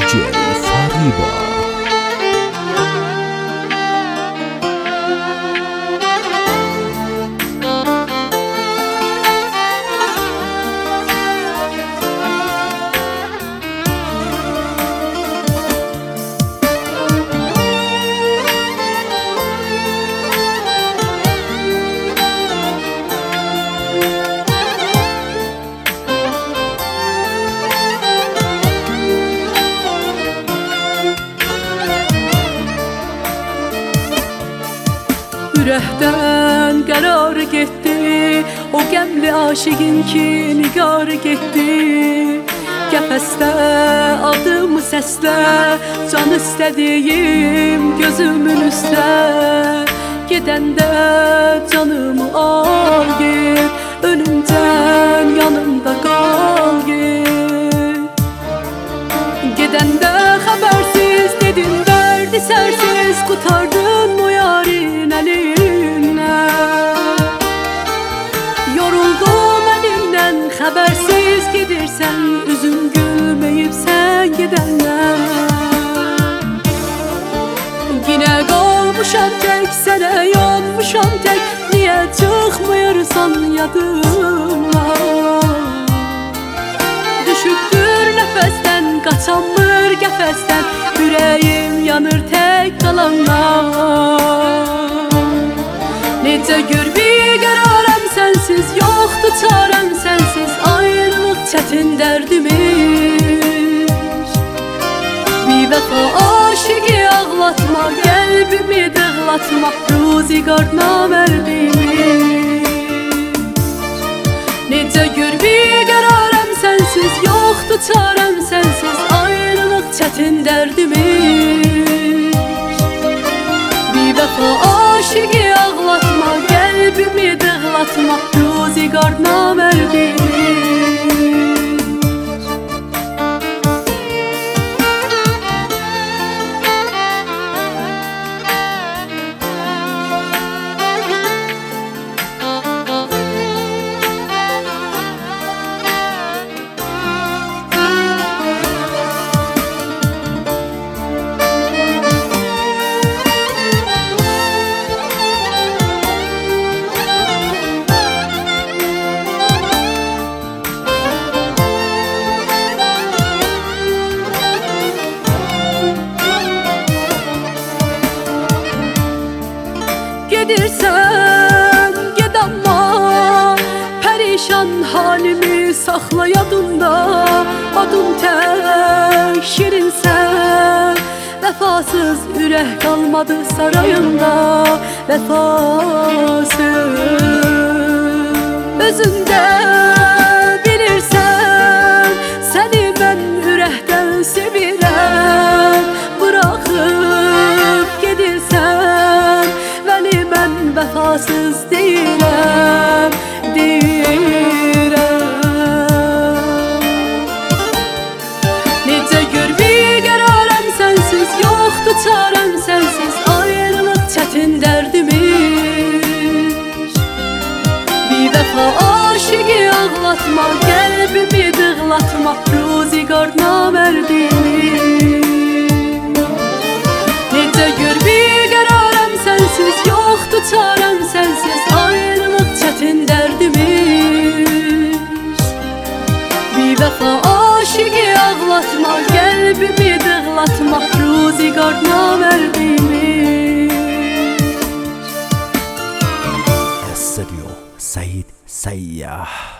DJ Fariba. Ürəkdən qərar getdi, o qəmli aşiqin ki nigar getdi. Qəfəsdə adımı səslə, can istədiyim gözümün üstə. Gedəndə canımı al get, ölümdən yanımda qal get. Gedəndə xəbərsiz dedin verdi sərsiz, qutardın o yarin əlindən. Yoruldum əlimdən xəbərsiz gedirsən, üzüm gülməyib sən gedəndən. Yine qalmışam tək, sənə yanmışam tək, niyə çıxmıyırsan yadımdan? Düşübdür nəfəsdən, qaçanmır qəfəsdən, ürəyim yanır tək qalandan. Necə gör bir qərarəm sənsiz, yoxdur çarəm sənsiz, ayrılıq çətin dərdimiz. Bir vəfa aşıqı ağlatma, qəlbimi dağlatma, ruzigar namərdimiz. Necə gör bir qərarəm sənsiz, yoxdur çarəm sənsiz, ayrılıq çətin dərdimiz. Bir vəfa aşıqı ağlatma, qəlbimi dağlatma, ruzigar namərdimiz. Gedirsən, ged amma pərişan halimi saxla yadında. Adın tək şirinsən, vəfasız ürək qalmadı sarayında. Vəfasız özündə bilirsən, səni mən ürəkdən sevirəm. Bıraxıb gedirsən, vəli mən vəfasız deyirəm, deyirəm. Necə gör bir qərarəm sənsiz, yoxdur çarəm sənsiz, ayrılıq çətin dərdimiz. Bir vəfa aşıqı ağlatma, qəlbimi dağlatma, ruzigar namərdimiz. Necə gör bir qərarəm sənsiz, yoxdur çarəm sənsiz, ayrılıq çətin dərdimiz. Bir vəfa aşıqı ağlatma, qəlbimi dağlatma, ruzigar namərdimiz. Estéreo Said Sayyah.